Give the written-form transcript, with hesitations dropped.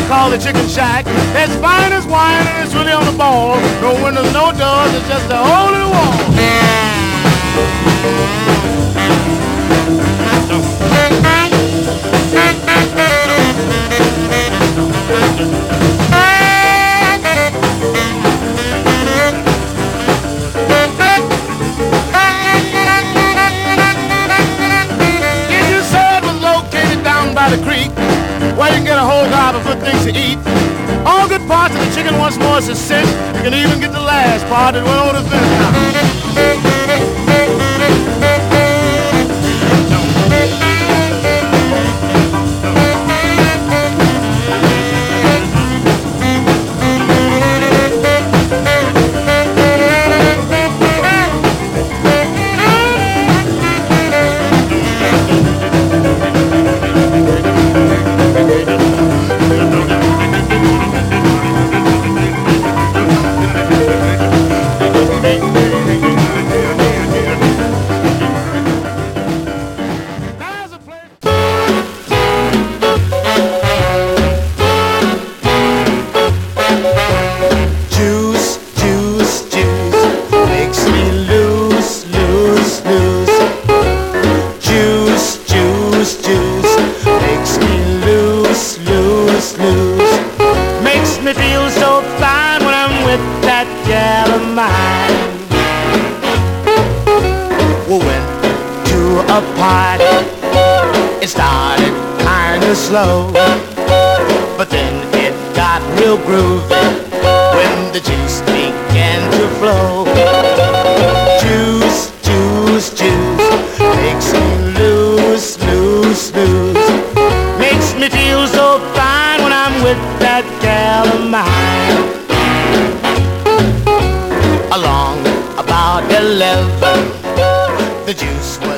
call the Chicken Shack. It's fine as wine and it's really on the ball. No windows, no doors, it's just a hole in the wall. By the creek, where you can get a whole gobs of good things to eat. All good parts of the chicken once more is a cinch. You can even get the last part that went over the finish. Slow, but then it got real groovy when the juice began to flow. Juice, juice, juice makes me loose, loose, loose. Makes me feel so fine when I'm with that gal of mine. Along about 11, the juice was